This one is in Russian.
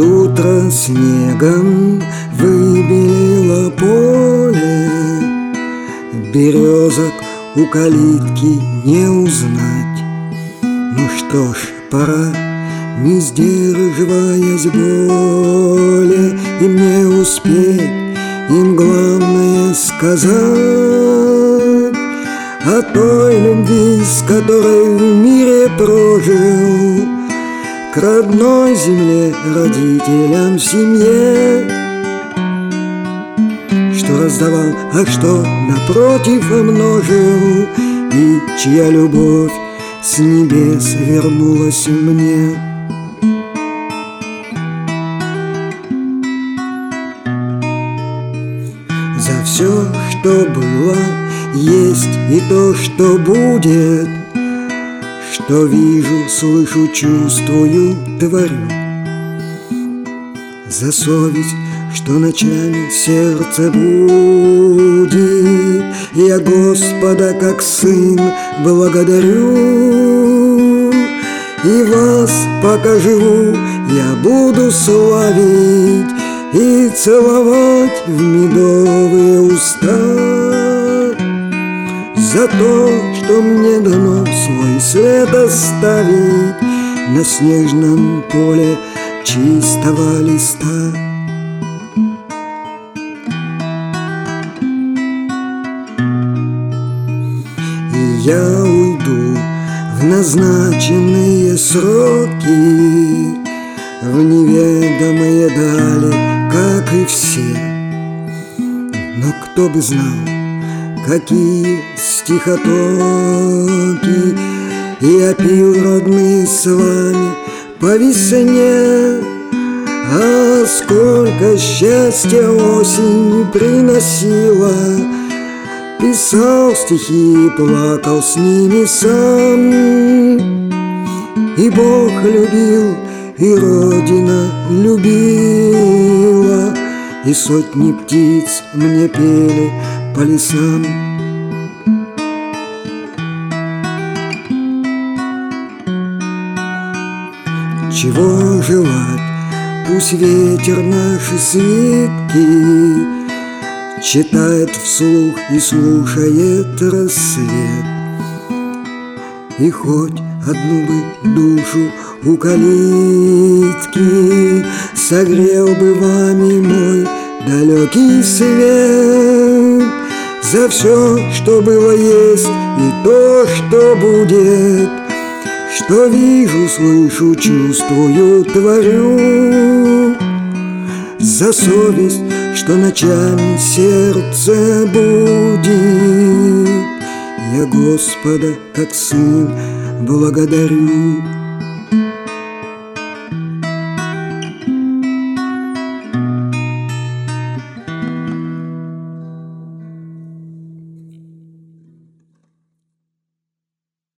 утро снегом выбелило поле, березок у калитки не узнать. Ну что ж, пора, не сдерживаясь боли, и мне успеть, им главное сказать о той любви, с которой в мире прожил, к родной земле, родителям, семье, что раздавал, а что напротив умножил, и чья любовь с небес вернулась мне. За все, что было, есть и то, что будет, что вижу, слышу, чувствую, творю. За совесть, что ночами сердце будет, я Господа как сын благодарю. И вас, пока живу, я буду славить и целовать в медовые уста за то, что мне дано свой след оставить на снежном поле чистого листа. И я уйду в назначенные сроки, в неведомые дали, как и все. Но кто бы знал, какие стихотоки я пил, родные, с вами по весне. А сколько счастья осень приносила, писал стихи и плакал с ними сам. И Бог любил, и Родина любила, и сотни птиц мне пели по лесам. Чего желать, пусть ветер наши свитки читает вслух и слушает рассвет. И хоть одну бы душу у калитки согрел бы вами мой далекий свет. За все, что было, есть, и то, что будет, что вижу, слышу, чувствую, творю. За совесть, что ночами сердце будет, я Господа как сын благодарю.